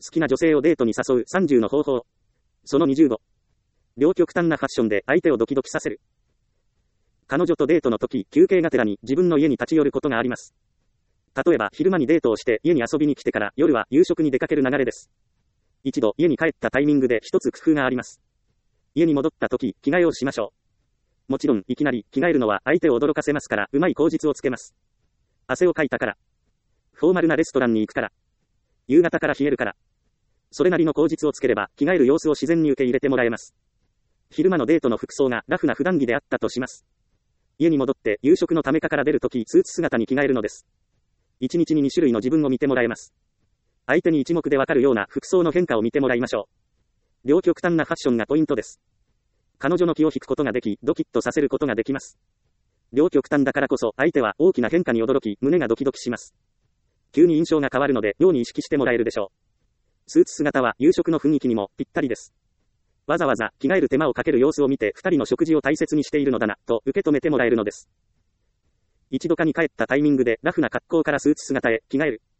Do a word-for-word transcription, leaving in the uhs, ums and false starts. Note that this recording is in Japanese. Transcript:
きな女性をデートに誘うさんじゅうの方法。そのにじゅうご。両極端なファッションで相手をドキドキさせる。彼女とデートの時、休憩がてらに自分の家に立ち寄ることがあります。例えば昼間にデートをして家に遊びに来てから夜は夕食に出かける流れです。一度家に帰ったタイミングで一つ工夫があります。家に戻った時、着替えをしましょう。もちろんいきなり着替えるのは相手を驚かせますからうまい口実をつけます。汗をかいたから。フォーマルなレストランに行くから。夕方から冷えるから。それなりの口実をつければ着替える様子を自然に受け入れてもらえます。昼間のデートの服装がラフな普段着であったとします。家に戻って夕食のためかから出るときスーツ姿に着替えるのです。一日にに種類の自分を見てもらえます。相手に一目でわかるような服装の変化を見てもらいましょう。両極端なファッションがポイントです。彼女の気を引くことができ、ドキッとさせることができます。両極端だからこそ相手は大きな変化に驚き、胸がドキドキします。急に印象が変わるので妙に意識してもらえるでしょう。スーツ姿は夕食の雰囲気にもぴったりです。わざわざ着替える手間をかける様子を見て二人の食事を大切にしているのだなと受け止めてもらえるのです。一度かに帰ったタイミングでラフな格好からスーツ姿へ着替える。